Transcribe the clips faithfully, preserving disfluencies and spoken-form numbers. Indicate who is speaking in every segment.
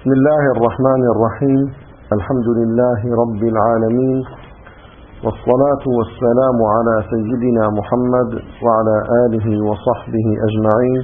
Speaker 1: بسم الله الرحمن الرحيم. الحمد لله رب العالمين، والصلاة والسلام على سيدنا محمد وعلى آله وصحبه أجمعين.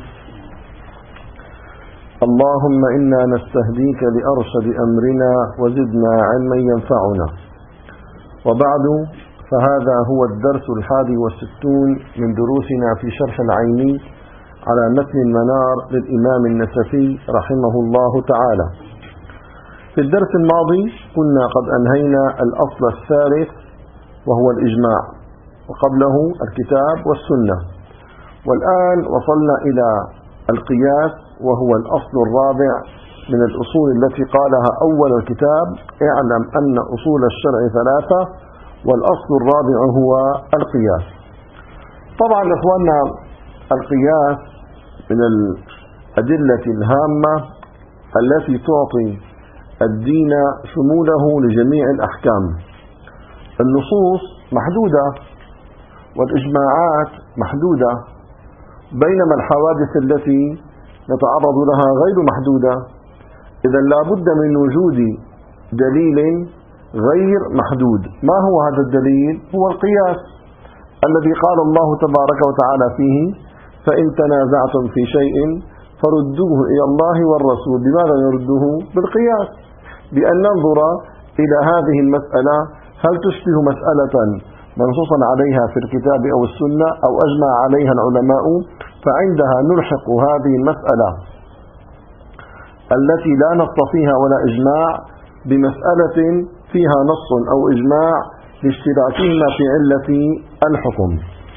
Speaker 1: اللهم إنا نستهديك لأرشد أمرنا وزدنا علما ينفعنا. وبعد، فهذا هو الدرس الحادي والستون من دروسنا في شرح العيني على متن المنار للإمام النسفي رحمه الله تعالى. في الدرس الماضي كنا قد أنهينا الأصل الثالث وهو الإجماع، وقبله الكتاب والسنة، والآن وصلنا إلى القياس وهو الأصل الرابع من الأصول التي قالها أول الكتاب: اعلم أن أصول الشرع ثلاثة والأصل الرابع هو القياس. طبعا إخواننا، القياس من الأدلة الهامة التي تعطي الدين شموله لجميع الأحكام. النصوص محدودة والإجماعات محدودة، بينما الحوادث التي نتعرض لها غير محدودة. إذا لا بد من وجود دليل غير محدود. ما هو هذا الدليل؟ هو القياس الذي قال الله تبارك وتعالى فيه: فإن تنازعتم في شيء فردوه إلى الله والرسول. بماذا نرده؟ بالقياس، بأن ننظر إلى هذه المسألة هل تشبه مسألة منصوصا عليها في الكتاب أو السنة أو أجمع عليها العلماء، فعندها نلحق هذه المسألة التي لا نص فيها ولا إجماع بمسألة فيها نص أو إجماع لاشتراكهما في علة الحكم.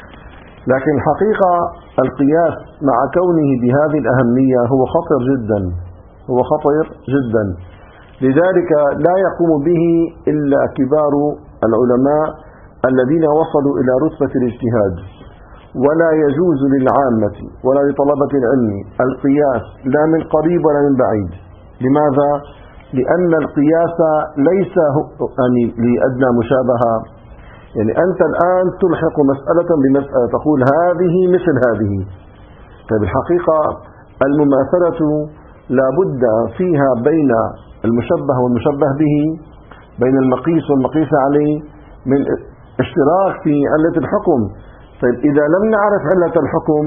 Speaker 1: لكن الحقيقة القياس مع كونه بهذه الأهمية هو خطر جدا، هو خطر جدا. لذلك لا يقوم به إلا كبار العلماء الذين وصلوا إلى رتبة الاجتهاد، ولا يجوز للعامة ولا لطلبة العلم القياس لا من قريب ولا من بعيد. لماذا؟ لأن القياس ليس يعني لأدنى مشابهة. يعني أنت الآن تلحق مسألة بمسألة، تقول هذه مثل هذه. طيب الحقيقة المماثلة لا بد فيها بين المشبه والمشبه به، بين المقيس والمقيس عليه، من اشتراك في علة الحكم. طيب إذا لم نعرف علة الحكم،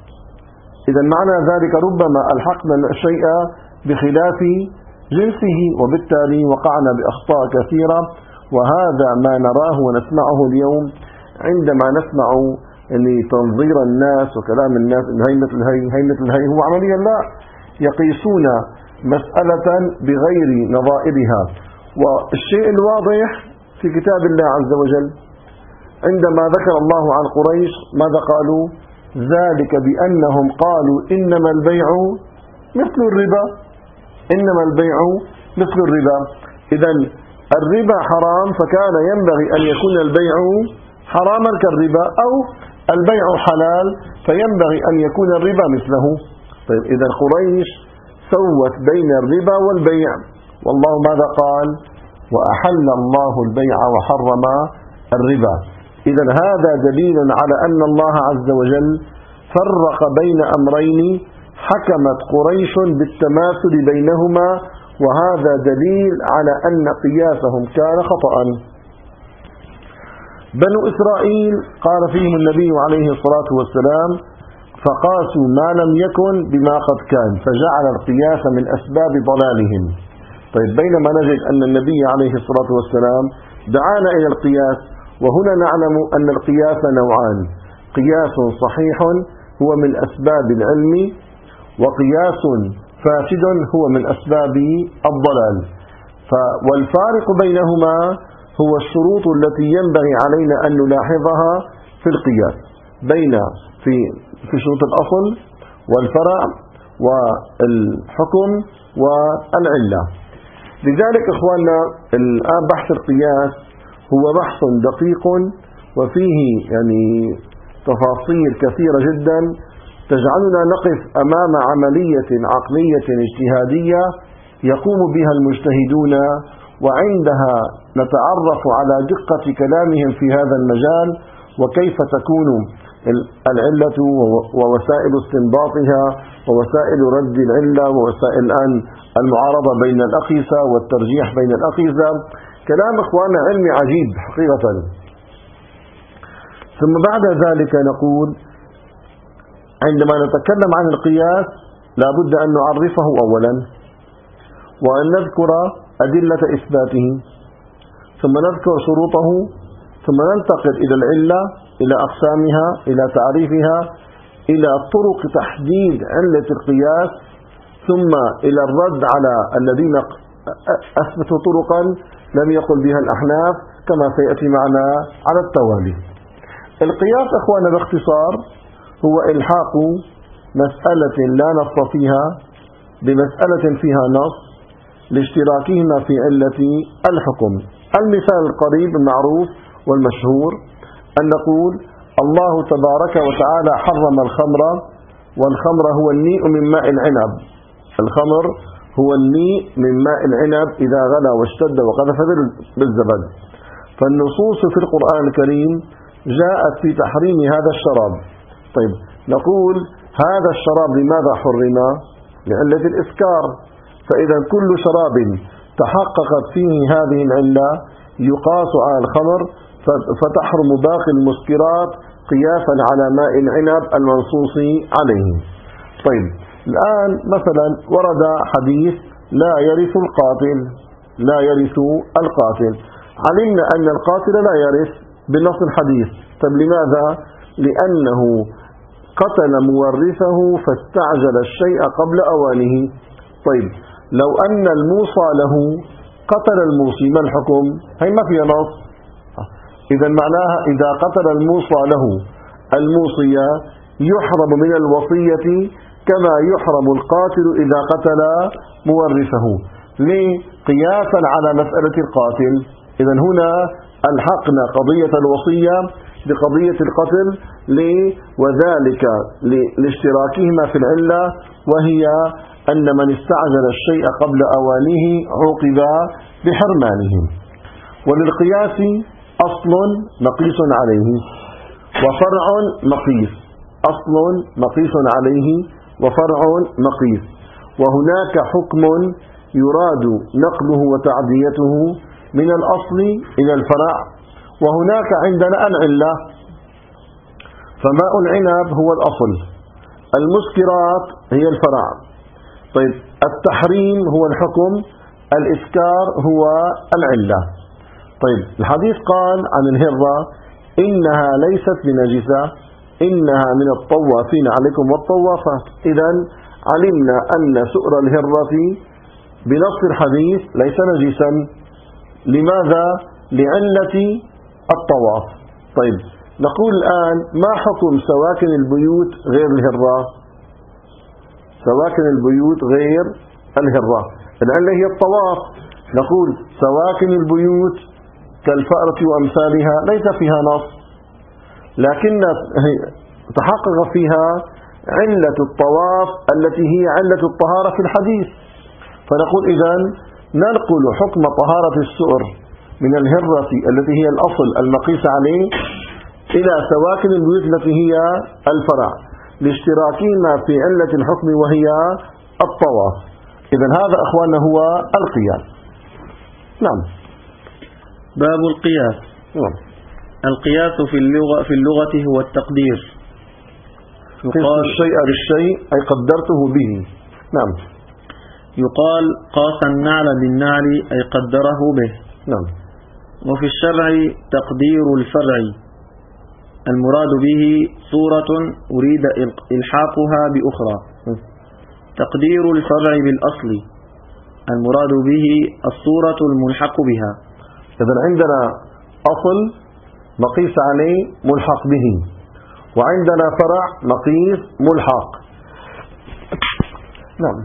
Speaker 1: إذا معنى ذلك ربما ألحقنا الشيء بخلاف جنسه، وبالتالي وقعنا بأخطاء كثيرة. وهذا ما نراه ونسمعه اليوم عندما نسمع يعني تنظير الناس وكلام الناس إن هي مثل هي هي مثل هي. هو عمليا لا، يقيسون مسألة بغير نظائرها. والشيء الواضح في كتاب الله عز وجل عندما ذكر الله عن قريش ماذا قالوا؟ ذلك بأنهم قالوا إنما البيع مثل الربا، إنما البيع مثل الربا. إذا الربا حرام، فكان ينبغي أن يكون البيع حراما كالربا، أو البيع حلال فينبغي أن يكون الربا مثله. طيب إذا قريش سوت بين الربا والبيع، والله ماذا قال؟ وأحل الله البيع وحرم الربا. إذا هذا دليل على أن الله عز وجل فرق بين أمرين حكمت قريش بالتماثل بينهما، وهذا دليل على أن قياسهم كان خطأ. بنو إسرائيل قال فيهم النبي عليه الصلاة والسلام: فقاسوا ما لم يكن بما قد كان، فجعل القياس من أسباب ضلالهم. طيب بينما نجد أن النبي عليه الصلاة والسلام دعانا إلى القياس، وهنا نعلم أن القياس نوعان: قياس صحيح هو من أسباب العلم، وقياس فاسد هو من أسباب الضلال. والفارق بينهما هو الشروط التي ينبغي علينا أن نلاحظها في القياس، بين في في شروط الأصل والفرع والحكم والعلة. لذلك إخواننا، الآن بحث القياس هو بحث دقيق وفيه يعني تفاصيل كثيرة جدا تجعلنا نقف أمام عملية عقلية اجتهادية يقوم بها المجتهدون، وعندها نتعرف على دقة كلامهم في هذا المجال، وكيف تكون العلة ووسائل استنباطها ووسائل رد العلة ووسائل الآن المعارضة بين الأقيسة والترجيح بين الأقيسة. كلام إخواننا علمي عجيب حقيقة. ثم بعد ذلك نقول عندما نتكلم عن القياس لا بد أن نعرفه أولا، وأن نذكر أدلة إثباته، ثم نذكر شروطه، ثم ننتقل إلى العلة، إلى أقسامها، إلى تعريفها، إلى طرق تحديد علة القياس، ثم إلى الرد على الذين أثبتوا طرقا لم يقل بها الأحناف كما سيأتي معنا على التوالي. القياس أخوانا باختصار هو إلحاق مسألة لا نص فيها بمسألة فيها نص لاشتراكهما في علة الحكم. المثال القريب المعروف والمشهور أن نقول الله تبارك وتعالى حرم الخمر، والخمر هو النيء من ماء العنب. الخمر هو النيء من ماء العنب إذا غلى واشتد وقذف بالزبد. فالنصوص في القرآن الكريم جاءت في تحريم هذا الشراب. طيب نقول هذا الشراب لماذا حرم؟ لعلة الإسكار. فإذا كل شراب تحققت فيه هذه العلة يقاس على الخمر، فتحرم باقي المسكرات قياسا على ماء العنب المنصوص عليه. طيب الآن مثلا ورد حديث لا يرث القاتل، لا يرث القاتل. علمنا أن القاتل لا يرث بنص الحديث. طيب لماذا؟ لأنه قتل مورثه فاستعجل الشيء قبل أوانه. طيب لو أن الموصى له قتل الموصي ما الحكم؟ هي ما فيها نص. إذا معناها إذا قتل الموصى له الموصي يحرم من الوصية كما يحرم القاتل إذا قتل مورثه. ليه؟ قياسا على مسألة القاتل. إذا هنا ألحقنا قضية الوصية بقضية القتل. ليه؟ وذلك لاشتراكهما في العلة، وهي أن من استعجل الشيء قبل أوانه عوقب بحرمانه. وللقياس أصل مقيس عليه وفرع مقيس. أصل مقيس عليه وفرع مقيس. وهناك حكم يراد نقله وتعديته من الأصل إلى الفرع، وهناك عندنا العلة. فماء العنب هو الأصل، المسكرات هي الفرع. طيب التحريم هو الحكم، الإسكار هو العلة. طيب الحديث قال عن الهرة إنها ليست بنجسة، إنها من الطوافين عليكم والطوافات. إذن علمنا أن سؤر الهرة بنص الحديث ليس نجسا. لماذا؟ لعلة الطواف. طيب نقول الآن ما حكم سواكن البيوت غير الهرة؟ سواكن البيوت غير الهرة العلة هي الطواف. نقول سواكن البيوت كالفأرة وأمثالها ليس فيها نص، لكن تحقق فيها علة الطواف التي هي علة الطهارة في الحديث. فنقول إذن ننقل حكم طهارة السؤر من الهرة التي هي الأصل المقيس عليه إلى سواكن البيوت التي هي الفرع لاشتراكهما في علة الحكم وهي الطواف. إذن هذا أخواننا هو القياس. نعم.
Speaker 2: باب القياس.
Speaker 1: نعم.
Speaker 2: القياس في اللغة في اللغة هو التقدير.
Speaker 1: يقال الشيء بالشيء أي قدرته به. نعم.
Speaker 2: يقال قاس النعل بالنعل أي قدره به.
Speaker 1: نعم.
Speaker 2: وفي الشرع تقدير الفرع المراد به صورة أريد إلحاقها بأخرى. تقدير الفرع بالأصل المراد به الصورة الملحق بها.
Speaker 1: إذن عندنا أصل مقيس عليه ملحق به، وعندنا فرع مقيس ملحق. نعم.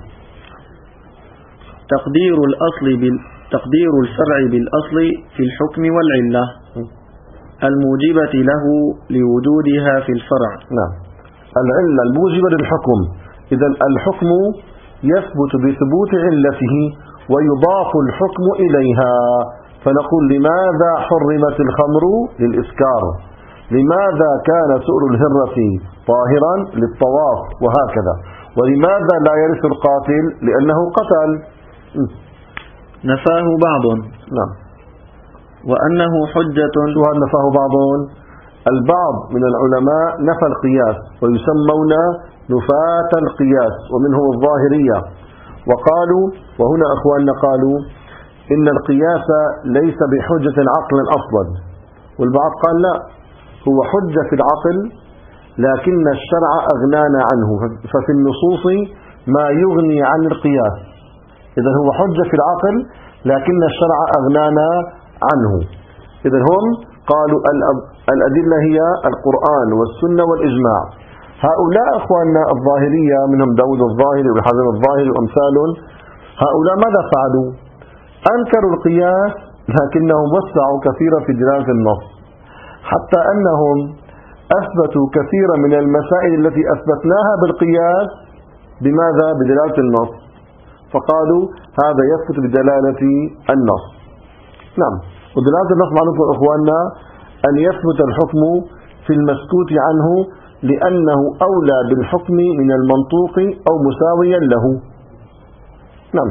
Speaker 2: تقدير الأصل بال تقدير الفرع بالأصل في الحكم والعلة الموجبة له لوجودها في الفرع.
Speaker 1: نعم. العلة الموجبة للحكم. إذن الحكم يثبت بثبوت علته ويضاف الحكم إليها. فنقول لماذا حرمت الخمر؟ للإسكار. لماذا كان سؤر الهرة طاهرا؟ للطواف، وهكذا. ولماذا لا يرث القاتل؟ لأنه قتل.
Speaker 2: نفاه بعض.
Speaker 1: نعم.
Speaker 2: وأنه حجة.
Speaker 1: وهل نفاه بعض؟ البعض من العلماء نفى القياس ويسمون نفاة القياس ومنهم الظاهرية، وقالوا، وهنا أخواننا قالوا إن القياس ليس بحجة عقلا أصلا، والبعض قال لا، هو حجة في العقل لكن الشرع أغنانا عنه، ففي النصوص ما يغني عن القياس. إذا هو حجة في العقل لكن الشرع أغنانا عنه. إذا هم قالوا الأدلة هي القرآن والسنة والإجماع. هؤلاء أخواننا الظاهرية منهم داود الظاهري وحزم الظاهري وأمثال، هؤلاء ماذا فعلوا؟ أنكروا القياس لكنهم وسعوا كثيرا في دلالة النص، حتى أنهم أثبتوا كثيرا من المسائل التي أثبتناها بالقياس بماذا؟ بدلالة النص، فقالوا هذا يثبت بدلالة النص. نعم. ودلالة النص معلومة إخواننا أن يثبت الحكم في المسكوت عنه لأنه أولى بالحكم من المنطوق أو مساويا له. نعم.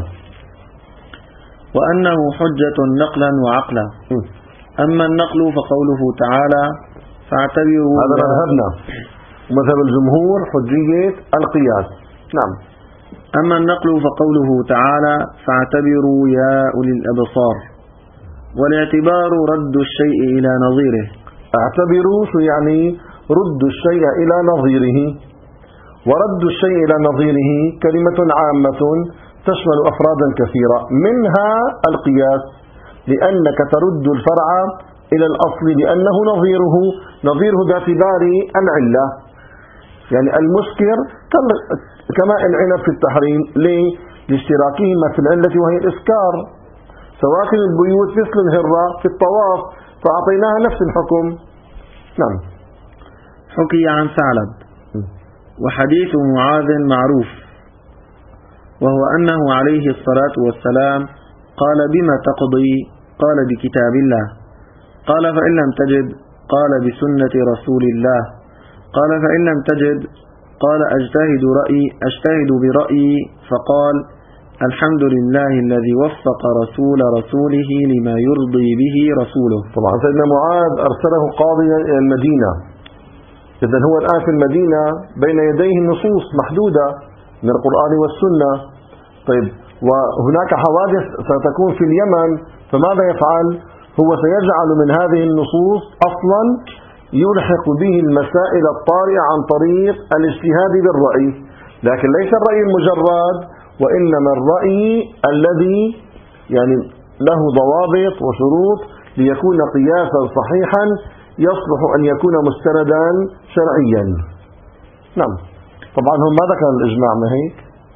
Speaker 2: وأنه حجة نقلا وعقلا. م. أما النقل فقوله تعالى فاعتبروا،
Speaker 1: هذا مذهبنا ومذهب الجمهور حجية القياس. نعم.
Speaker 2: أما النقل فقوله تعالى فاعتبروا يا أولي الأبصار، والاعتبار رد الشيء إلى نظيره.
Speaker 1: اعتبروا شو يعني؟ رد الشيء إلى نظيره، ورد الشيء إلى نظيره كلمة عامة تشمل أفرادا كثيرة، منها القياس، لأنك ترد الفرع إلى الأصل لأنه نظيره نظيره باعتبار العلة. يعني المسكر كما العنب في التحريم، ليه؟ لاشتراكهما في العلة وهي الإسكار. سواكن البيوت مثل الهرة في الطواف فأعطيناها نفس الحكم. نعم.
Speaker 2: حكي عن ثعلب وحديث معاذ معروف، وهو أنه عليه الصلاة والسلام قال بما تقضي؟ قال بكتاب الله. قال فإن لم تجد؟ قال بسنة رسول الله. قال فإن لم تجد؟ قال أجتهد رأيي أجتهد برأيي. فقال الحمد لله الذي وفق رسول رسوله لما يرضي به رسوله.
Speaker 1: طبعا سيدنا معاذ أرسله قاضيا إلى المدينة، إذن هو الآن في المدينة بين يديه النصوص محدودة من القرآن والسنة. طيب، وهناك حوادث ستكون في اليمن، فماذا يفعل؟ هو سيجعل من هذه النصوص أصلا يلحق به المسائل الطارئة عن طريق الاجتهاد بالرأي، لكن ليس الرأي المجرد، وإنما الرأي الذي يعني له ضوابط وشروط ليكون قياسا صحيحا يصلح أن يكون مستندا شرعيا. نعم. طبعا هم ما ذكر الإجماع، ما هيك؟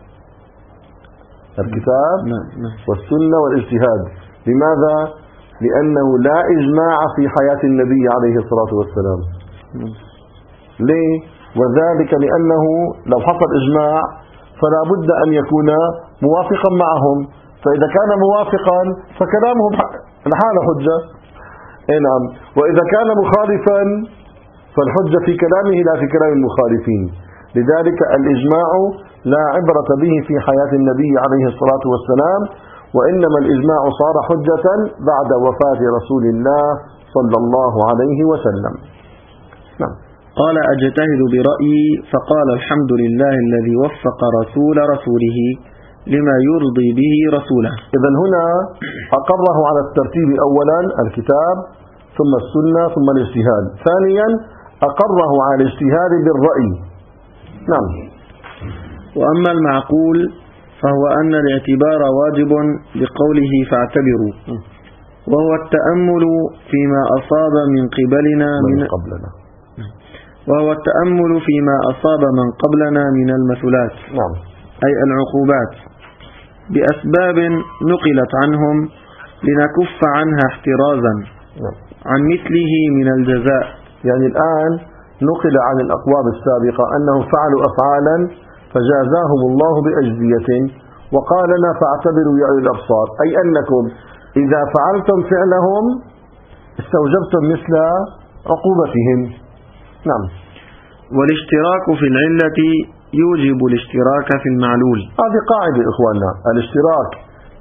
Speaker 1: الكتاب والسنة والاجتهاد. لماذا؟ لأنه لا إجماع في حياة النبي عليه الصلاة والسلام. ليه؟ وذلك لأنه لو حصل إجماع فلا بد أن يكون موافقا معهم، فإذا كان موافقا فكلامهم الحال حجة. إيه نعم. وإذا كان مخالفا فالحجة في كلامه لا في كلام المخالفين. لذلك الإجماع لا عبرة به في حياة النبي عليه الصلاة والسلام، وإنما الإجماع صار حجة بعد وفاة رسول الله صلى الله عليه وسلم. نعم.
Speaker 2: قال أجتهد برأيي. فقال الحمد لله الذي وفق رسول رسوله لما يرضي به رسوله.
Speaker 1: إذن هنا أقره على الترتيب، أولا الكتاب ثم السنة ثم الاجتهاد، ثانيا أقره على الاجتهاد بالرأي. نعم.
Speaker 2: وأما المعقول فهو أن الاعتبار واجب لقوله فاعتبروا، وهو التأمل فيما أصاب من قبلنا من
Speaker 1: قبلنا
Speaker 2: وهو التأمل فيما أصاب من قبلنا من المثلات.
Speaker 1: نعم.
Speaker 2: أي العقوبات بأسباب نقلت عنهم لنكف عنها احترازا
Speaker 1: نعم.
Speaker 2: عن مثله من الجزاء.
Speaker 1: يعني الآن نقل عن الأقوام السابقة أنهم فعلوا أفعالا فجازاهم الله بأجزية، وقال لنا فاعتبروا يا أولي الأبصار، أي أنكم إذا فعلتم فعلهم استوجبتم مثل عقوبتهم. نعم.
Speaker 2: والاشتراك في العلة يوجب الاشتراك في المعلول.
Speaker 1: هذه قاعدة إخواننا، الاشتراك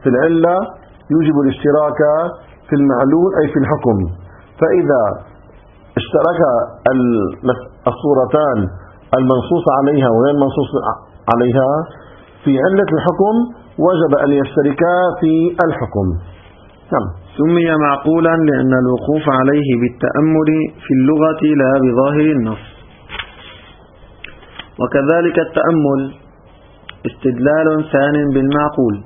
Speaker 1: في العلة يوجب الاشتراك في المعلول أي في الحكم. فإذا اشترك الصورتان المنصوص عليها وغير المنصوص عليها في علة الحكم وجب أن يشتركا في الحكم. نعم.
Speaker 2: سمي معقولا لأن الوقوف عليه بالتأمل في اللغة لا بظاهر النص. وكذلك التأمل استدلال ثان بالمعقول.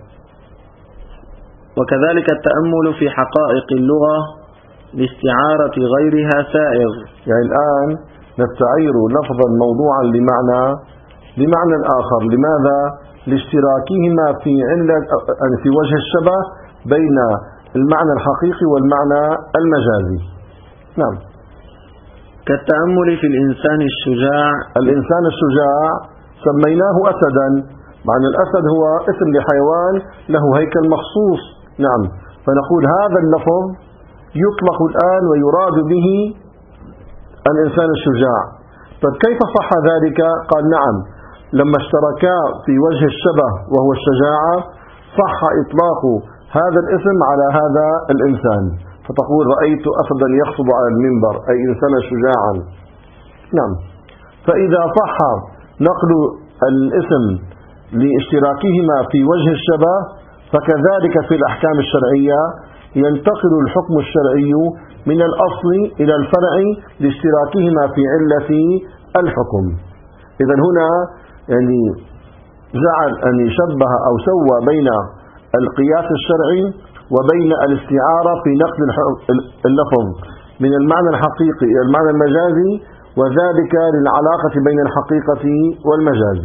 Speaker 2: وكذلك التأمل في حقائق اللغة لاستعارة غيرها سائغ.
Speaker 1: يعني الآن نستعير لفظا موضوعا لمعنى لمعنى آخر. لماذا؟ لاشتراكهما في علة في وجه الشبه بين المعنى الحقيقي والمعنى المجازي. نعم.
Speaker 2: كالتأمل في الإنسان الشجاع.
Speaker 1: الإنسان الشجاع سميناه أسدا، مع أن الأسد هو اسم لحيوان له هيكل مخصوص. نعم. فنقول هذا اللفظ يطلق الآن ويراد به الإنسان الشجاع. طيب كيف صح ذلك؟ قال نعم، لما اشتركا في وجه الشبه وهو الشجاعة صح إطلاق هذا الاسم على هذا الإنسان، فتقول رأيت أسدا يخطب على المنبر أي إنسانا شجاعا. نعم. فإذا صح نقل الاسم لاشتراكهما في وجه الشبه فكذلك في الأحكام الشرعية ينتقل الحكم الشرعي من الأصل إلى الفرع لاشتراكهما في علة الحكم. إذن هنا يعني جعل أن يشبه أو سوى بين القياس الشرعي وبين الاستعارة في نقل اللفظ من المعنى الحقيقي إلى المعنى المجازي، وذلك للعلاقة بين الحقيقة والمجاز.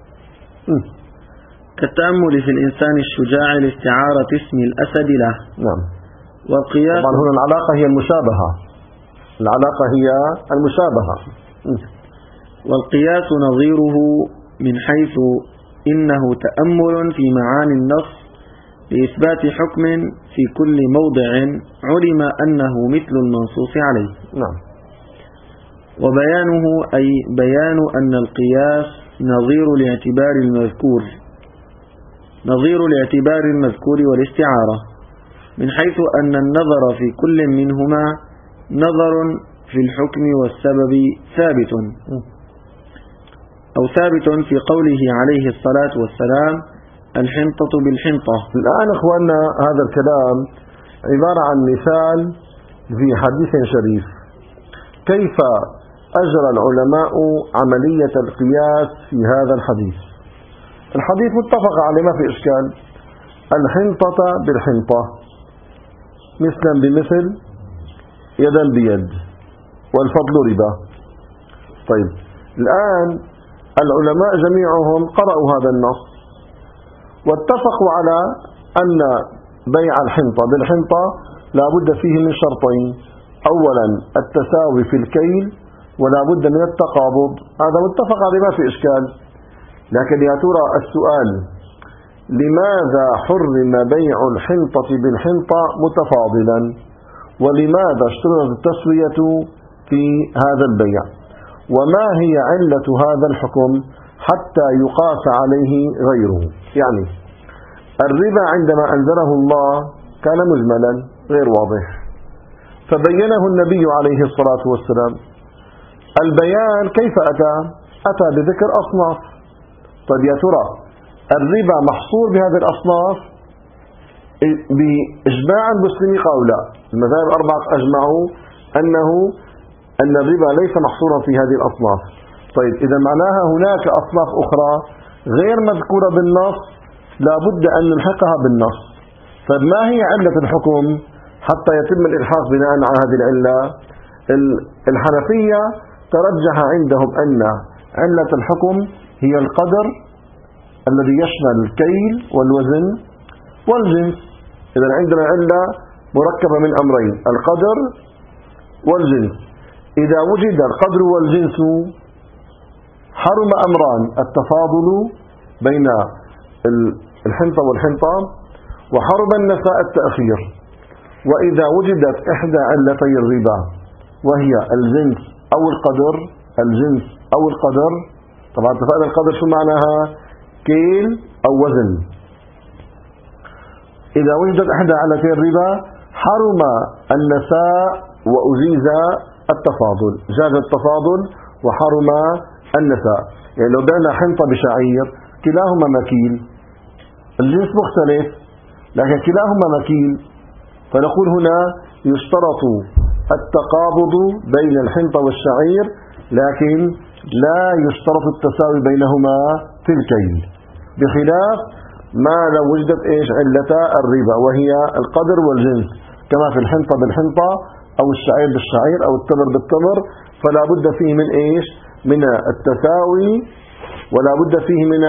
Speaker 2: كالتأمل في الإنسان الشجاع لاستعارة اسم الأسد له.
Speaker 1: نعم.
Speaker 2: والقياس
Speaker 1: طبعا هنا العلاقة هي المشابهة. العلاقة هي المشابهة.
Speaker 2: والقياس نظيره من حيث إنه تأمل في معاني النص لإثبات حكم في كل موضع علم أنه مثل المنصوص عليه.
Speaker 1: نعم.
Speaker 2: وبيانه أي بيان أن القياس نظير لاعتبار المذكور نظير لاعتبار المذكور والاستعارة، من حيث أن النظر في كل منهما نظر في الحكم والسبب ثابت أو ثابت في قوله عليه الصلاة والسلام الحنطة بالحنطة.
Speaker 1: الآن أخواننا هذا الكلام عبارة عن مثال في حديث شريف كيف أجرى العلماء عملية القياس في هذا الحديث. الحديث متفق عليه ما في إشكال، الحنطة بالحنطة مثلا بمثل يدا بيد والفضل ربا. طيب الآن العلماء جميعهم قرأوا هذا النص واتفقوا على أن بيع الحنطة بالحنطة لا بد فيه من شرطين: أولا التساوي في الكيل ولا بد من التقابض. هذا متفق عليه ما في إشكال. لكن يا ترى السؤال: لماذا حرم بيع الحنطة بالحنطة متفاضلا؟ ولماذا اشترطت التسوية في هذا البيع؟ وما هي علة هذا الحكم حتى يقاس عليه غيره؟ يعني الربا عندما أنزله الله كان مجملا غير واضح، فبينه النبي عليه الصلاة والسلام. البيان كيف أتى؟ أتى بذكر أصناف. طيب يا ترى الربا محصور بهذه الأصناف بإجماع المسلمين أو لا؟ المذاهب الأربعة أجمعوا أنه أن الربا ليس محصورا في هذه الأصناف. طيب إذا معناها هناك أصناف أخرى غير مذكورة بالنص لا بد أن نلحقها بالنص. فما هي علة الحكم حتى يتم الإلحاق بناء على هذه العلة؟ الحنفية ترجح عندهم أن علة الحكم هي القدر الذي يشمل الكيل والوزن والجنس. إذا عندنا علة مركبة من أمرين: القدر والجنس. إذا وجد القدر والجنس حرم أمران: التفاضل بين الحنطة والحنطة، وحرم النساء التأخير. وإذا وجدت إحدى علتي الربا وهي الجنس أو القدر الجنس أو القدر طبعا اتفقنا القدر شو معناها؟ كيل أو وزن. إذا وجدت إحدى علتي الربا حرم النساء وأجيز التفاضل، جاز التفاضل وحرم النساء. يعني لو بعنا حنطة بشعير كلاهما مكيل، الجنس مختلف لكن كلاهما مكيل، فنقول هنا يشترط التقابض بين الحنطة والشعير لكن لا يشترط التساوي بينهما في الكيل، بخلاف ما لو وجدت إيش علتا الربا وهي القدر والجنس، كما في الحنطة بالحنطة أو الشعير بالشعير أو التمر بالتمر، فلا بد فيه من إيش من التساوي ولا بد فيه من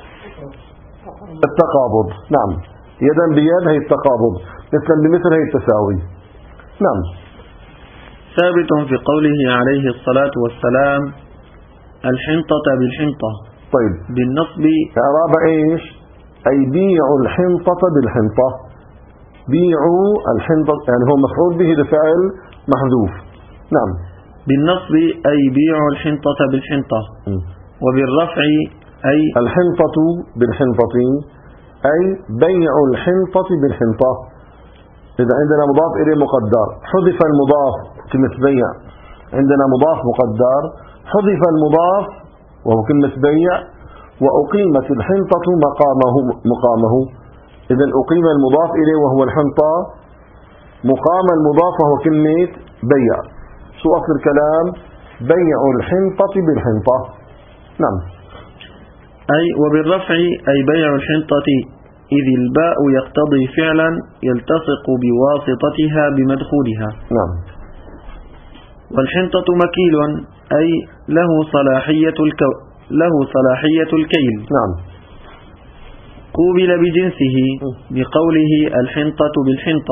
Speaker 1: التقابض. نعم، يدا بيد هي التقابض، مثلا بمثل هي التساوي. نعم.
Speaker 2: ثابت في قوله عليه الصلاة والسلام الحنطة بالحنطة.
Speaker 1: طيب
Speaker 2: بالنصب
Speaker 1: إعراب إيش؟ أي بيعوا الحنطة بالحنطة، بيعوا الحنطة يعني هو مفعول به لفعل محذوف. نعم.
Speaker 2: بالنصب أي بيعوا الحنطة بالحنطة. م. وبالرفع أي
Speaker 1: الحنطة بالحنطة أي بيع الحنطة بالحنطة. إذا عندنا مضاف إليه مقدر حذف المضاف كلمة بيع، عندنا مضاف مقدر حذف المضاف وهو كلمة بيع وأقيمت الحنطة مقامه مقامه إذا أقيم المضاف إليه وهو الحنطة مقام المضاف وهو كلمة بيع. شو أصل الكلام؟ بيع الحنطة بالحنطة. نعم.
Speaker 2: أي وبالرفع أي بيع الحنطة إذ الباء يقتضي فعلا يلتصق بواسطتها بمدخولها.
Speaker 1: نعم.
Speaker 2: والحنطة مكيل أي له صلاحية الكو له صلاحية الكيل.
Speaker 1: نعم.
Speaker 2: قوبل بجنسه بقوله الحنطة بالحنطة،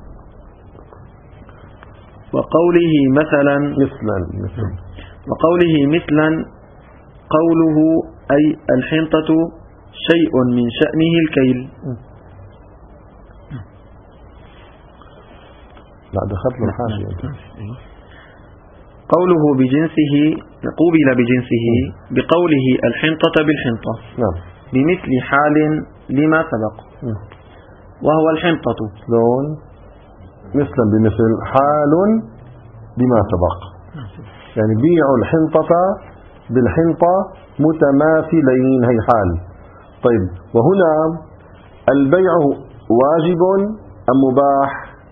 Speaker 2: وقوله مثلا
Speaker 1: مثلا مثلا
Speaker 2: وقوله مثلا قوله أي الحنطة شيء من شأنه الكيل.
Speaker 1: لا دخلت من حاجة.
Speaker 2: قوله بجنسه قوبل بجنسه بقوله الحنطة بالحنطة.
Speaker 1: نعم.
Speaker 2: بمثل حال لما سبق. وهو الحنطة
Speaker 1: لون مثلا بمثل حال بما سبق، يعني بيع الحنطة بالحنطة متماثلين هي حال. طيب وهنا البيع واجب أم مباح؟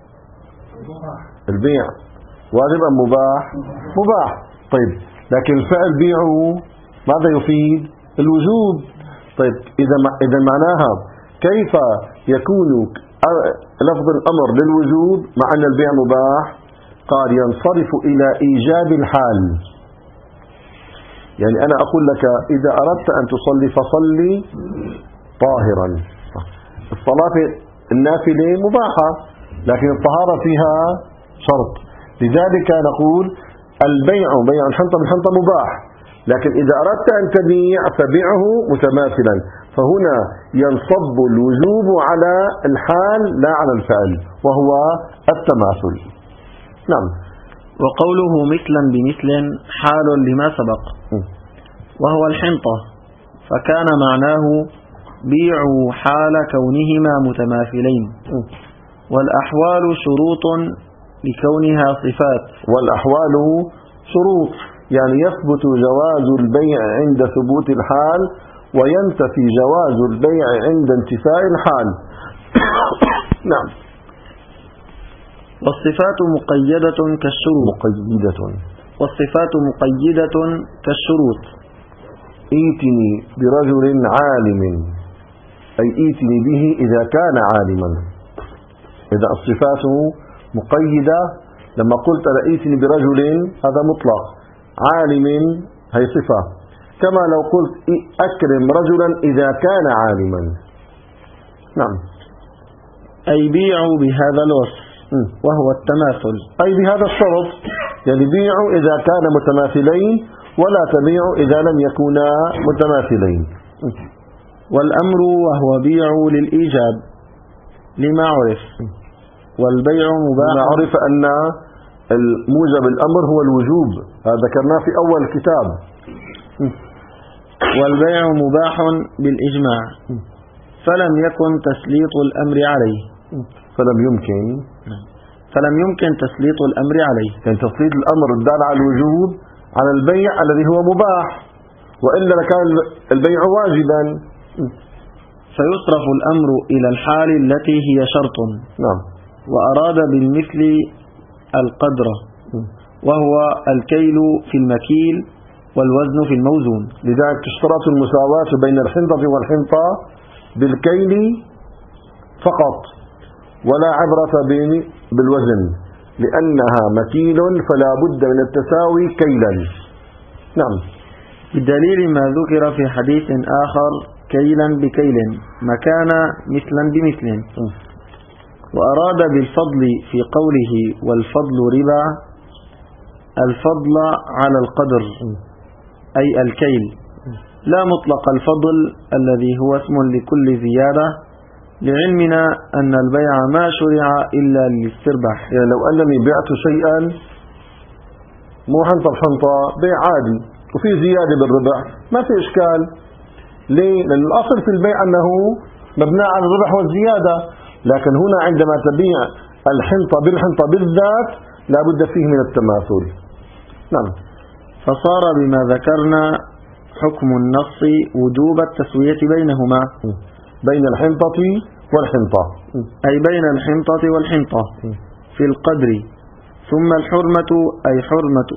Speaker 1: البيع واجب أم مباح؟ مباح. طيب لكن الفعل بيعه ماذا يفيد؟ الوجوب. طيب إذا إذا معناها كيف يكون لفظ الأمر للوجوب مع أن البيع مباح؟ قال ينصرف إلى إيجاب الحال. يعني أنا أقول لك إذا أردت أن تصلي فصلي طاهرا، الصلاة النافلة مباحة لكن الطهارة فيها شرط، لذلك نقول البيع بيع الحنطة بالحنطة مباح، لكن إذا أردت أن تبيع فبيعه متماثلا، فهنا ينصب الوجوب على الحال لا على الفعل وهو التماثل. نعم.
Speaker 2: وقوله مثلا بمثل حال لما سبق وهو الحنطة، فكان معناه بيعوا حال كونهما متماثلين، والأحوال شروط لكونها صفات.
Speaker 1: والأحوال شروط يعني يثبت جواز البيع عند ثبوت الحال وينتفي جواز البيع عند انتفاء الحال. نعم.
Speaker 2: والصفات مقيدة كالشروط
Speaker 1: مقيدة
Speaker 2: والصفات مقيدة كالشروط.
Speaker 1: ايتني برجل عالم أي ايتني به إذا كان عالما. إذا الصفات مقيدة لما قلت لأيتني برجل هذا مطلق، عالم هي صفة، كما لو قلت أكرم رجلا إذا كان عالما. نعم.
Speaker 2: أي بيعوا بهذا الوصف وهو التماثل،
Speaker 1: أي بهذا الشرط، يعني بيعوا إذا كان متماثلين ولا تبيعوا إذا لم يكونا متماثلين.
Speaker 2: والأمر وهو بيع للإيجاب لما عرف، والبيع مباح
Speaker 1: لما عرف أن الموجب الأمر هو الوجوب، هذا ذكرناه في أول الكتاب.
Speaker 2: والبيع مباح بالإجماع، فلم يكن تسليط الأمر عليه.
Speaker 1: فلم يمكن
Speaker 2: فلم يمكن تسليط الأمر عليه،
Speaker 1: يعني تسليط الأمر الدال على الوجوب على البيع الذي هو مباح، وإلا لكان البيع واجبا.
Speaker 2: فيصرف الأمر إلى الحال التي هي شرط.
Speaker 1: نعم.
Speaker 2: وأراد بالمثل القدر، وهو الكيل في المكيل والوزن في الموزون.
Speaker 1: لذلك تشترط المساواة بين الحنطة والحنطة بالكيل فقط، ولا عبرة بالوزن، لأنها مكيل فلا بد من التساوي كيلا. نعم.
Speaker 2: بدليل ما ذكر في حديث آخر كيلا بكيل مكان مثلا بمثل. وأراد بالفضل في قوله والفضل ربا الفضل على القدر أي الكيل، لا مطلق الفضل الذي هو اسم لكل زيادة، لعلمنا أن البيع ما شرع إلا للاسترباح.
Speaker 1: يعني لو أنني بعت شيئا مو حنطة بحنطة بيع عادي وفي زيادة بالربح ما في إشكال. ليه؟ لأن الأصل في البيع أنه مبنى على الربح والزيادة، لكن هنا عندما تبيع الحنطة بالحنطة بالذات لا بد فيه من التماثل. نعم.
Speaker 2: فصار بما ذكرنا حكم النص وجوب التسوية بينهما،
Speaker 1: بين الحنطة والحنطة،
Speaker 2: أي بين الحنطة والحنطة في القدر، ثم الحرمة أي حرمة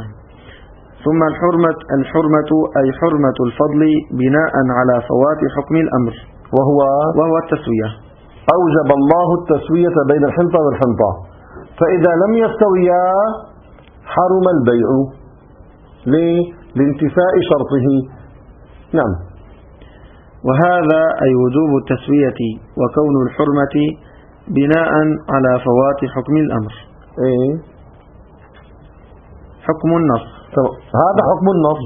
Speaker 2: ثم الحرمة الحرمة أي حرمة الفضل بناء على فوات حكم الأمر،
Speaker 1: وهو
Speaker 2: وهو التسوية.
Speaker 1: أوجب الله التسوية بين الحنطة والحنطة، فإذا لم يستويا حرم البيع ليه؟ لانتفاء شرطه. نعم.
Speaker 2: وهذا أي وجوب التسوية وكون الحرمة بناء على فوات حكم الأمر.
Speaker 1: إيه؟
Speaker 2: حكم النص.
Speaker 1: هذا حكم النص.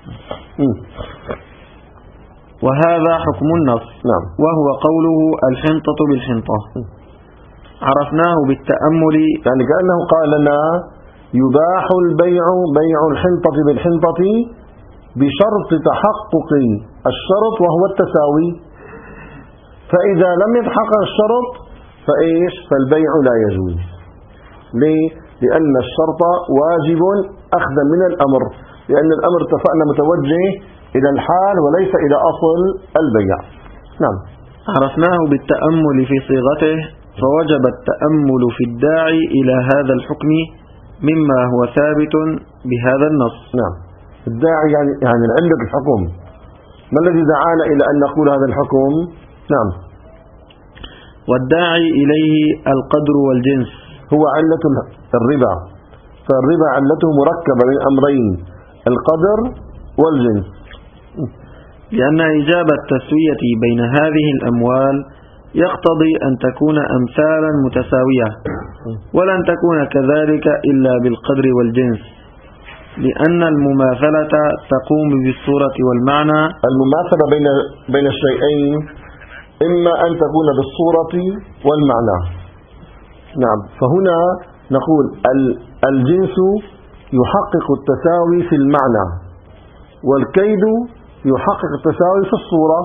Speaker 2: وهذا حكم النص.
Speaker 1: نعم.
Speaker 2: وهو قوله الحنطة بالحنطة. عرفناه بالتأمل،
Speaker 1: يعني كأنه قال لنا يباح البيع بيع الحنطة بالحنطة بشرط تحقق الشرط وهو التساوي، فإذا لم يتحقق الشرط فإيش؟ فالبيع لا يجوز. ليه؟ لأن الشرط واجب أخذا من الأمر، لأن الأمر اتفقنا متوجه إلى الحال وليس إلى أصل البيع. نعم.
Speaker 2: عرفناه بالتأمل في صيغته، فوجب التأمل في الداعي إلى هذا الحكم مما هو ثابت بهذا النص.
Speaker 1: نعم. الداعي يعني يعني علة الحكم. ما الذي دعانا إلى أن نقول هذا الحكم؟ نعم.
Speaker 2: والداعي إليه القدر والجنس،
Speaker 1: هو علة الربا، فالربا علته مركبة من أمرين القدر والجنس.
Speaker 2: لأن إيجاب التسوية بين هذه الأموال يقتضي أن تكون أمثالا متساوية، ولن تكون كذلك إلا بالقدر والجنس، لأن المماثلة تقوم بالصورة والمعنى.
Speaker 1: المماثلة بين بين الشيئين إما أن تكون بالصورة والمعنى. نعم. فهنا نقول الجنس يحقق التساوي في المعنى، والكيد يحقق التساوي في الصورة،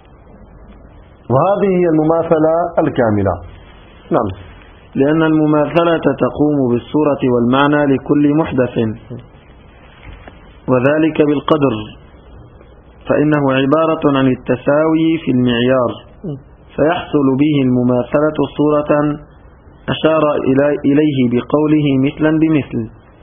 Speaker 1: وهذه هي المماثلة الكاملة. نعم.
Speaker 2: لأن المماثلة تقوم بالصورة والمعنى لكل محدث، وذلك بالقدر، فإنه عبارة عن التساوي في المعيار، فيحصل به المماثلة صورة أشار إليه بقوله مثلا بمثل.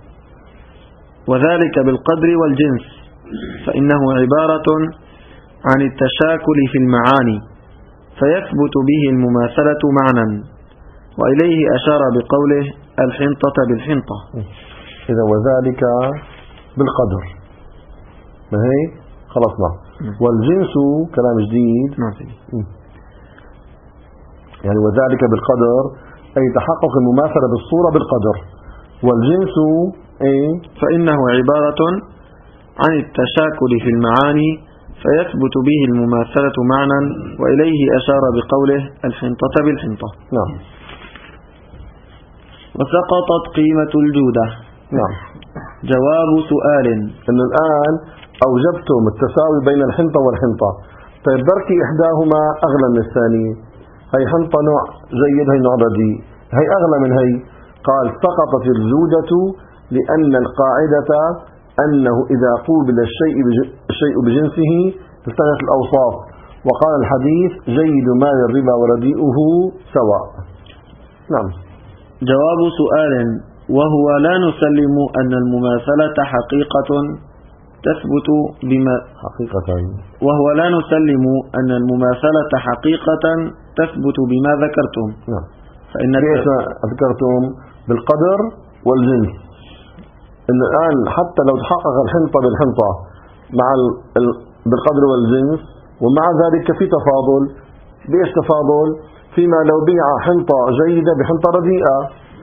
Speaker 2: وذلك بالقدر والجنس، فإنه عبارة عن التشاكل في المعاني، فيثبت به المماثلة معنى، وإليه أشار بقوله الحنطة بالحنطة.
Speaker 1: إذا وذلك بالقدر، ما هي خلصنا. والجنس كلام جديد، يعني وذلك بالقدر أي تحقق المماثلة بالصورة بالقدر، والجنس أي
Speaker 2: فإنه عبارة عن التشاكل في المعاني، فيثبت به المماثلة معنى، وإليه أشار بقوله الحنطة بالحنطة.
Speaker 1: نعم.
Speaker 2: وسقطت قيمة الجودة.
Speaker 1: نعم.
Speaker 2: جواب سؤال.
Speaker 1: إن الآن أوجبتم التساوي بين الحنطة والحنطة، طيب بركي إحداهما أغلى من الثانية، هي حنطة نوع جيد هي نوع رديء، هي أغلى من هي. قال سقطت الجودة لأن القاعدة أنه إذا قوبل الشيء الشيء بجنسه تستغرق الأوصاف، وقال الحديث جيد مال الربا ورديئه سواء. نعم.
Speaker 2: جواب سؤال: وهو لا نسلم أن المماثلة حقيقة تثبت بما
Speaker 1: حقيقة
Speaker 2: وهو لا نسلم أن المماثلة حقيقة تثبت بما ذكرتم.
Speaker 1: نعم.
Speaker 2: فإن
Speaker 1: كيف ذكرتم؟ بالقدر والجنس. إن الآن حتى لو تحقق الحنطة بالحنطة مع ال... بالقدر والجنس، ومع ذلك في تفاضل. بإيش تفاضل؟ فيما لو بيع حنطة جيدة بحنطة رديئة.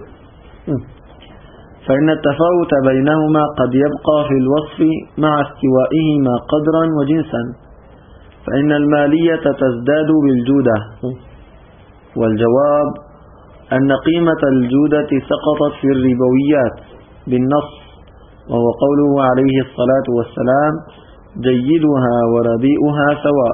Speaker 2: فإن التفاوت بينهما قد يبقى في الوصف مع استوائهما قدرا وجنسا، فإن المالية تزداد بالجودة. والجواب أن قيمة الجودة سقطت في الربويات بالنص، وهو قوله عليه الصلاة والسلام: جيدها ورديئها سواء.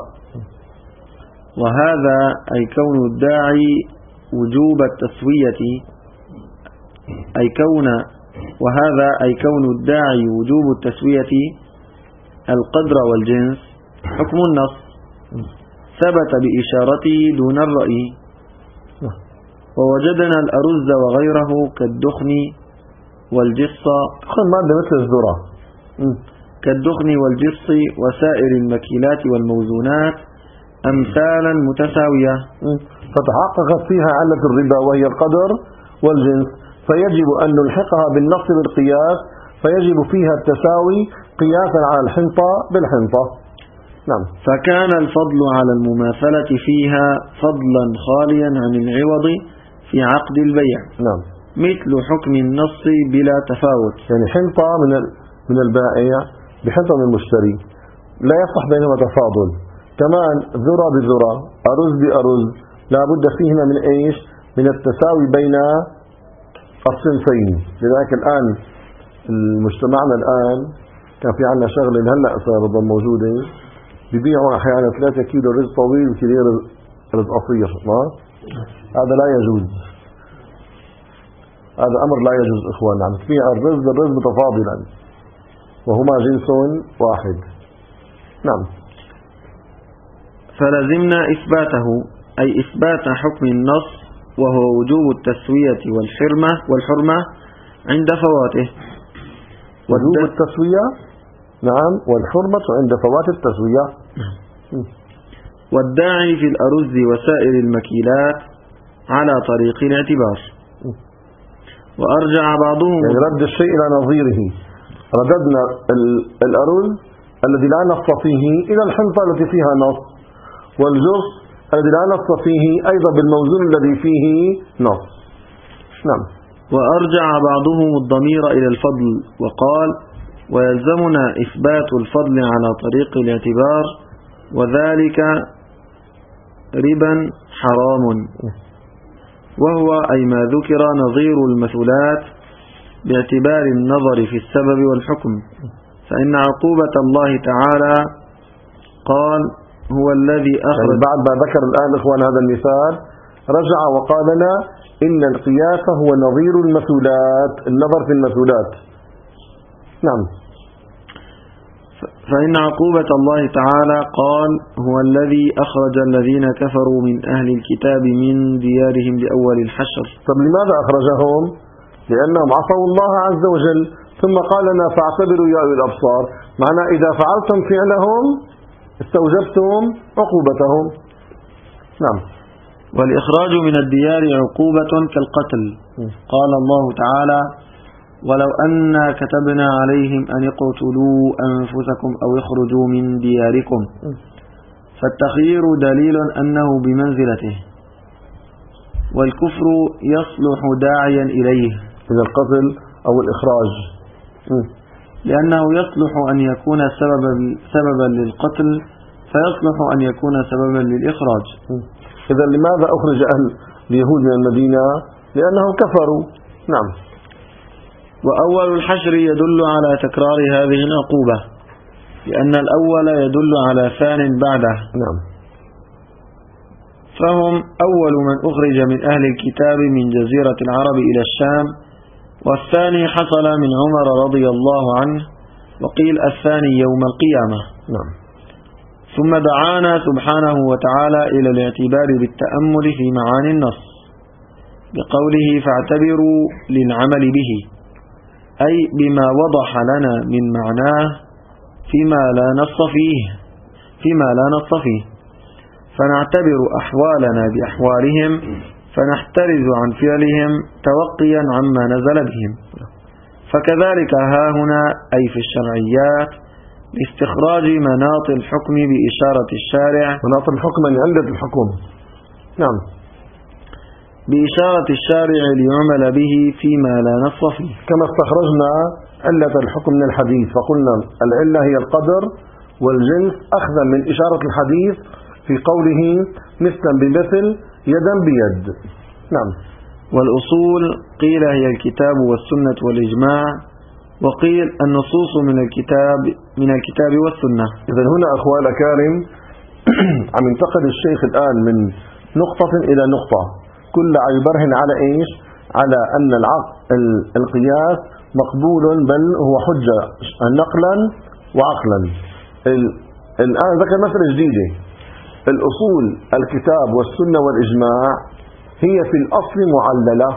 Speaker 2: وهذا أي كون الداعي وجوب التسوية أي كون وهذا أي كون الداعي وجوب التسوية القدر والجنس حكم النص ثبت بإشارته دون الرأي. ووجدنا الأرز وغيره كالدخن والجص
Speaker 1: مادة مثل الذرة
Speaker 2: كالدخن والجص وسائر المكيلات والموزونات أمثالا متساوية،
Speaker 1: فتحققت فيها علة الربا وهي القدر والجنس، فيجب أن نلحقها بالنص بالقياس، فيجب فيها التساوي قياسا على الحنطة بالحنطة. نعم.
Speaker 2: فكان الفضل على المماثلة فيها فضلا خاليا عن العوض في عقد البيع.
Speaker 1: نعم.
Speaker 2: مثل حكم النص بلا تفاوت،
Speaker 1: يعني حنطة من من البائع بحنطة من المشتري لا يصح بينهما تفاضل. كمان ذرة بذرة، أرز بأرز، لا بد فيهما من إيش؟ من التساوي بين الصنفين. لذلك الآن المجتمعنا الآن كان في عنا شغلة هلأ صارت موجودة، بيبيعوا أحيانا ثلاثة كيلو رز طويل وكيلو رز قصير. ما هذا لا يجوز، هذا أمر لا يجوز إخوان. عم تبيع الرز بالرز متفاضلا وهما جنس واحد. نعم.
Speaker 2: فلزمنا إثباته أي إثبات حكم النص، وهو وجوب التسوية والحرمة والحرمة عند فواته.
Speaker 1: وجوب التسوية نعم، والحرمة عند فوات التسوية.
Speaker 2: والداعي في الأرز وسائر المكيلات على طريق الاعتبار. وأرجع بعضهم
Speaker 1: يعني رد الشيء إلى نظيره. رددنا الأرز الذي لا نص فيه إلى الحنطة التي فيها نص، والجص الذي لا نص فيه أيضا بالموزون الذي فيه نص. نعم.
Speaker 2: وأرجع بعضهم الضمير إلى الفضل وقال: ويلزمنا إثبات الفضل على طريق الاعتبار، وذلك ربا حرام، وهو أي ما ذكر نظير المثلات باعتبار النظر في السبب والحكم. فإن عقوبة الله تعالى قال: هو الذي أخرج.
Speaker 1: يعني بعد ما ذكر الآن إخوان هذا المثال رجع وقال لنا إن القياس هو نظير المثلات، النظر في المثلات. نعم.
Speaker 2: فإن عقوبة الله تعالى قال: هو الذي أخرج الذين كفروا من أهل الكتاب من ديارهم لأول الحشر.
Speaker 1: طب لماذا أخرجهم؟ لأنهم عصوا الله عز وجل، ثم قال لنا فاعتبروا يا أولي الأبصار، معناه إذا فعلتم فعلهم استوجبتم عقوبتهم. نعم.
Speaker 2: والإخراج من الديار عقوبة كالقتل. قال الله تعالى: ولو أنا كتبنا عليهم أن اقتلوا أنفسكم أو اخرجوا من دياركم. فالتخيير دليل أنه بمنزلته، والكفر يصلح داعيا إليه
Speaker 1: من القتل أو الإخراج،
Speaker 2: لأنه يصلح أن يكون سببا سببا للقتل، فيصلح أن يكون سببا للإخراج.
Speaker 1: إذا لماذا أخرج أهل اليهود من المدينة؟ لأنهم كفروا. نعم.
Speaker 2: وأول الحشر يدل على تكرار هذه العقوبة، لأن الأول يدل على ثان بعده.
Speaker 1: نعم.
Speaker 2: فهم أول من أخرج من أهل الكتاب من جزيرة العرب إلى الشام، والثاني حصل من عمر رضي الله عنه، وقيل الثاني يوم القيامة.
Speaker 1: نعم.
Speaker 2: ثم دعانا سبحانه وتعالى إلى الاعتبار بالتأمل في معاني النص بقوله فاعتبروا للعمل به، أي بما وضح لنا من معناه فيما لا نص فيه فيما لا نص فيه فنعتبر أحوالنا بأحوالهم، فنحترز عن فعلهم توقيا عما نزل بهم. فكذلك ها هنا أي في الشرعيات لاستخراج مناط الحكم بإشارة الشارع،
Speaker 1: مناط الحكم من علة الحكم. نعم.
Speaker 2: بإشارة الشارع ليعمل به فيما لا نص فيه،
Speaker 1: كما استخرجنا علة الحكم من الحديث فقلنا العلة هي القدر والجنس أخذا من إشارة الحديث في قوله مثلا بمثل يدا بيد. نعم.
Speaker 2: والأصول قيل هي الكتاب والسنة والإجماع، وقيل النصوص من الكتاب من الكتاب والسنة.
Speaker 1: إذن هنا أخوان الأكارم عم ينتقل الشيخ الآن من نقطة إلى نقطة، كل يبرهن على إيش؟ على أن العقل القياس مقبول بل هو حجة نقلا وعقلا. الآن ذكر مسألة جديدة، الأصول الكتاب والسنة والإجماع هي في الأصل معللة،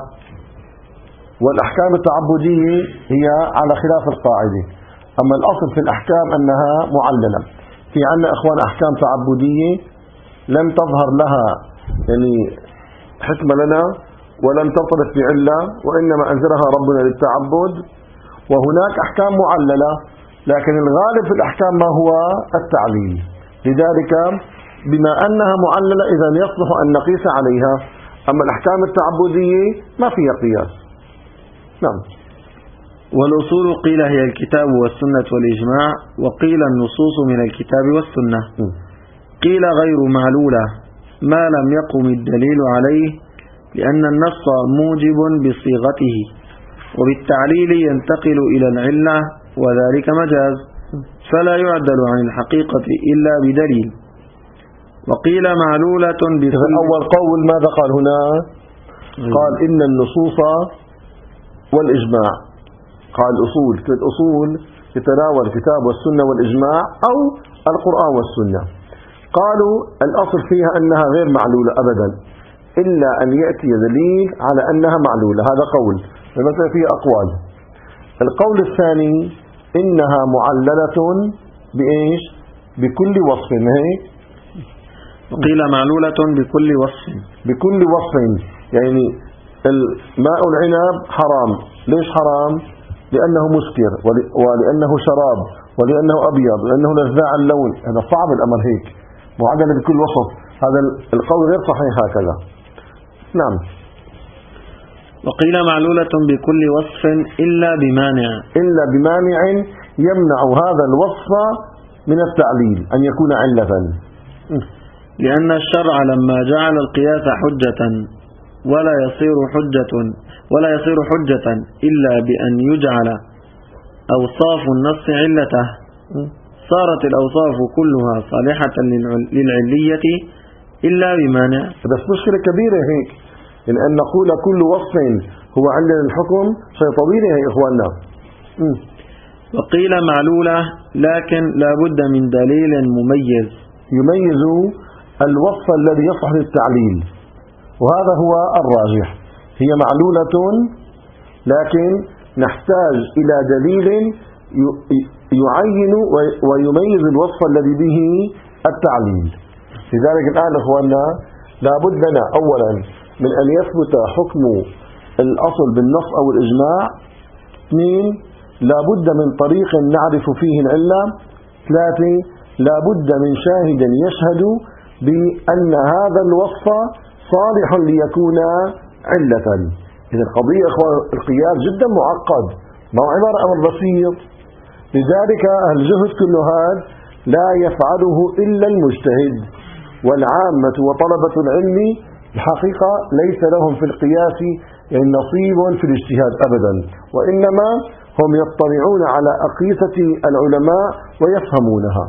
Speaker 1: والأحكام التعبدية هي على خلاف القاعدة. أما الأصل في الأحكام أنها معللة. في عنا أخوان أحكام تعبدية لم تظهر لها يعني حكمة لنا ولم ترتبط بعلة، وإنما أنزلها ربنا للتعبد، وهناك أحكام معللة لكن الغالب في الأحكام ما هو التعليل. لذلك بما أنها معللة إذا يصلح أن نقيس عليها، أما الأحكام التعبدية ما فيها قياس. نعم.
Speaker 2: والأصول قيل هي الكتاب والسنة والإجماع، وقيل النصوص من الكتاب والسنة.
Speaker 1: م.
Speaker 2: قيل غير معلولة ما لم يقم الدليل عليه، لأن النص موجب بصيغته، وبالتعليل ينتقل إلى العلة وذلك مجاز، فلا يعدل عن الحقيقة إلا بدليل. وقيل معلولة بكل
Speaker 1: أول قول ماذا قال هنا؟ قال إن النصوص والإجماع، قال الأصول الأصول يتناول الكتاب والسنة والإجماع أو القرآن والسنة. قالوا الأصل فيها أنها غير معلولة أبدا إلا أن يأتي دليل على أنها معلولة، هذا قول. مثلا فيه أقوال. القول الثاني إنها معللة بإيش؟ بكل وصف. هيك
Speaker 2: قيل معلولة بكل وصف.
Speaker 1: بكل وصف يعني ماء العنب حرام. ليش حرام؟ لأنه مسكر، ولأنه شراب، ولأنه أبيض، ولأنه نزاع اللون. هذا صعب الأمر هيك معدل بكل وصف، هذا القول غير صحيح هكذا. نعم.
Speaker 2: وقيل معلولة بكل وصف إلا بمانع
Speaker 1: إلا بمانع يمنع هذا الوصف من التعليل أن يكون علة.
Speaker 2: لأن الشرع لما جعل القياس حجة ولا يصير حجة ولا يصير حجة إلا بأن يجعل أوصاف النص علته، صارت الأوصاف كلها صالحة للعلية إلا بمانع.
Speaker 1: بس مشكلة كبيرة هيك، إن أن نقول كل وصف هو علة للحكم شيء طويل يا إخواننا.
Speaker 2: وقيل معلولة لكن لا بد من دليل مميز
Speaker 1: يميز الوصف الذي يصلح للتعليل، وهذا هو الراجح. هي معلولة لكن نحتاج إلى دليل يعين ويميز الوصف الذي به التعليل. لذلك الآن إخواننا لا بد لنا أولا من أن يثبت حكم الأصل بالنص أو الإجماع. اثنين، لا بد من طريق نعرف فيه العلة. ثلاثة، لا بد من شاهد يشهد بأن هذا الوصف صالح ليكون علة. إذا القضية إخوان القياس جدا معقد، ما هو عبارة أمر بسيط. لذلك الجهد كل هذا لا يفعله إلا المجتهد، والعامة وطلبة العلم الحقيقة ليس لهم في القياس يعني نصيب في الاجتهاد أبدا، وإنما هم يطلعون على أقيسة العلماء ويفهمونها.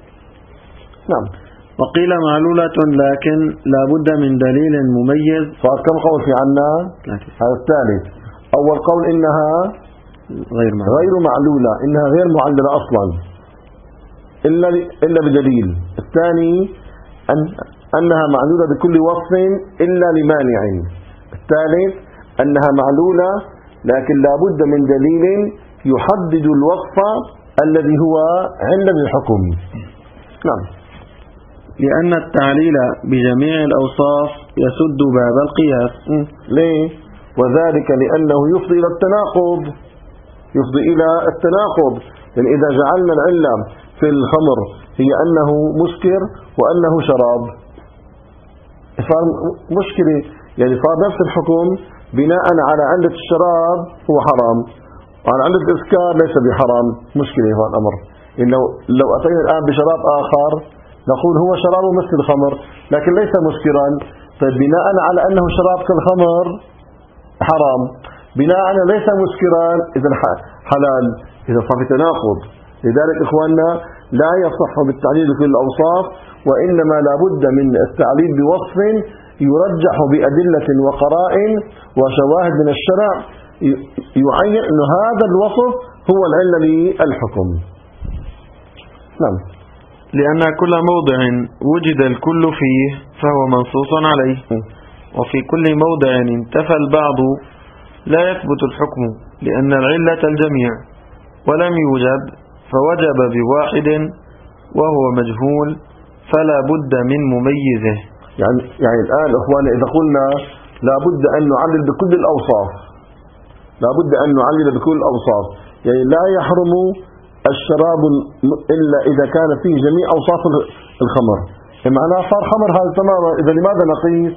Speaker 1: نعم.
Speaker 2: وقيل معلولة لكن لا بد من دليل مميز.
Speaker 1: فكم قول في عنا؟ هذا الثالث. أول قول إنها
Speaker 2: غير معلولة,
Speaker 1: غير معلولة إنها غير معللة أصلا إلا إلا بدليل. الثاني أن أنها معلولة بكل وصف إلا لمانع. الثالث أنها معلولة لكن لا بد من دليل يحدد الوصف الذي هو علة للحكم. نعم.
Speaker 2: لأن التعليل بجميع الأوصاف يسد باب القياس.
Speaker 1: ليه؟ وذلك لأنه يفضي إلى التناقض يفضي إلى التناقض يعني إذا جعلنا العلة في الخمر هي أنه مسكر وأنه شراب صار مشكلة، يعني صار نفس الحكم بناء على علة الشراب هو حرام وعلى علة الإسكار ليس بحرام. مشكلة هذا الأمر. إن لو, لو أتينا الآن بشراب آخر نقول هو شراب مثل الخمر لكن ليس مسكرا، طيب بناء على أنه شراب كالخمر حرام، بناء على ليس مسكرا إذا حلال، إذا صار في تناقض. لذلك إخواننا لا يصح بالتعليل في الأوصاف، وإنما لا بد من التعليل بوصف يرجح بأدلة وقرائن وشواهد من الشرع يعين أن هذا الوصف هو العلة للحكم. نعم.
Speaker 2: لأن كل موضع وجد الكل فيه فهو منصوص عليه، وفي كل موضع انتفى البعض لا يثبت الحكم لأن العلة الجميع ولم يوجد فوجب بواحد وهو مجهول فلا بد من مميزه.
Speaker 1: يعني يعني الآن إخواني إذا قلنا لا بد أن نعلل بكل الأوصاف لا بد أن نعلل بكل الأوصاف يعني لا يحرم الشراب إلا إذا كان فيه جميع أوصاف الخمر، معناه صار خمر هذا تماما. إذا لماذا نقيس؟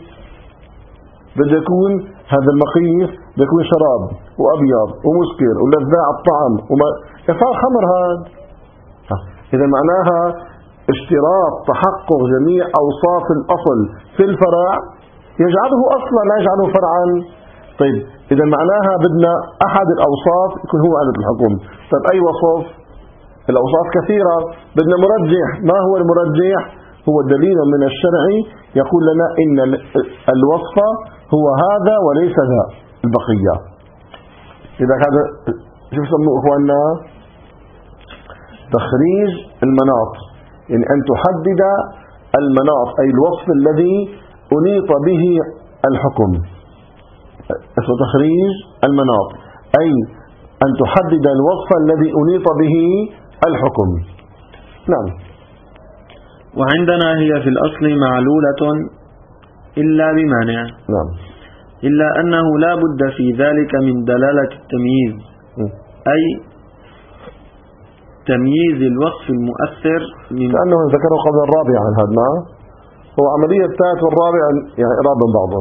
Speaker 1: بده يكون هذا المقيس بيكون شراب وأبيض ومسكر ولذاع الطعم وما صار خمر هذا. إذا معناها اشتراط تحقق جميع أوصاف الأصل في الفرع يجعله أصلا لا يجعله فرعا. طيب إذا معناها بدنا أحد الأوصاف يكون هو علة الحكم. طيب أي وصف؟ الأوصاف كثيرة، بدنا مرجح. ما هو المرجح؟ هو دليل من الشرع يقول لنا إن الوصف هو هذا وليس ذا البقية. إذا هذا شو يسموه إخواننا؟ تخريج المناط، يعني أن تحدد المناط أي الوصف الذي أنيط به الحكم. اسمه تخريج المناط أي أن تحدد الوصف الذي أنيط به الحكم. نعم.
Speaker 2: وعندنا هي في الأصل معلولة إلا بمانع.
Speaker 1: نعم.
Speaker 2: إلا أنه لا بد في ذلك من دلالة التمييز م. أي تمييز الوصف المؤثر من
Speaker 1: كأنه ذكره قبل الرابع عن هذا ما هو عملية الثالث والرابع يعني إرادة بعضهم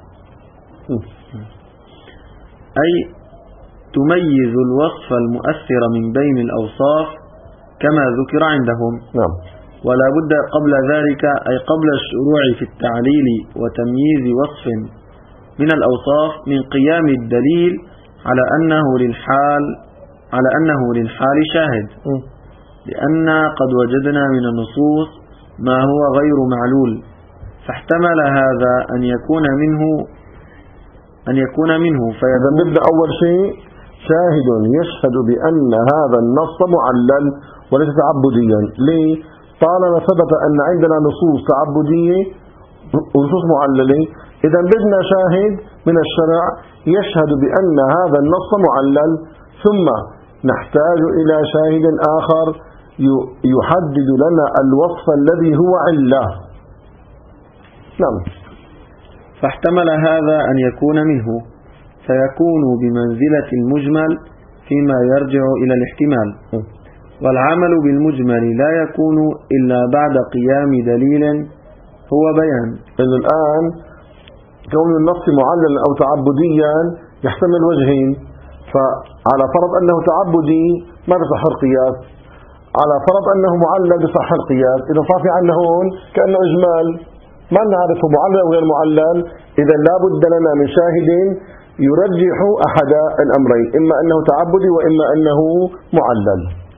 Speaker 2: أي تميز الوصف المؤثر من بين الأوصاف كما ذكر عندهم.
Speaker 1: نعم.
Speaker 2: ولا بد قبل ذلك أي قبل الشروع في التعليل وتمييز وصف من الأوصاف من قيام الدليل على أنه للحال على أنه للحال شاهد، لأن قد وجدنا من النصوص ما هو غير معلول فاحتمل هذا أن يكون منه أن يكون منه
Speaker 1: فإذا نبدأ أول شيء شاهد يشهد بأن هذا النص معلل وليس تعبديا. ليه؟ طالما ثبت أن عندنا نصوص تعبدية ونصوص معللة، إذا بدنا شاهد من الشرع يشهد بأن هذا النص معلل، ثم نحتاج إلى شاهد آخر يحدد لنا الوصف الذي هو علة. نعم.
Speaker 2: فاحتمل هذا أن يكون منه فيكون بمنزلة المجمل فيما يرجع إلى الاحتمال، والعمل بالمجمل لا يكون إلا بعد قيام دليل هو بيان.
Speaker 1: إذن الآن كون النص معلل أو تعبديا يحتمل وجهين، فعلى فرض أنه تعبدي ما بصح القياس، على فرض أنه معلل بصح القياس. إذا صار في عندنا هون كأنه إجمال ما نعرفه معلل أو غير معلل، إذا لا بد لنا من شاهد يرجح أحد الأمرين، إما أنه تعبدي وإما أنه معلل.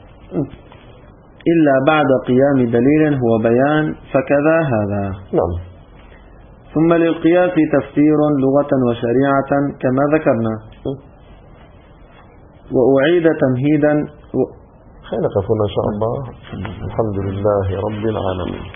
Speaker 2: إلا بعد قيام دليل هو بيان فكذا هذا.
Speaker 1: نعم.
Speaker 2: ثم للقياس تفسير لغة وشريعة كما ذكرنا. وأعيد تمهيدا و...
Speaker 1: خير نقف هنا إن شاء الله. الحمد لله رب العالمين.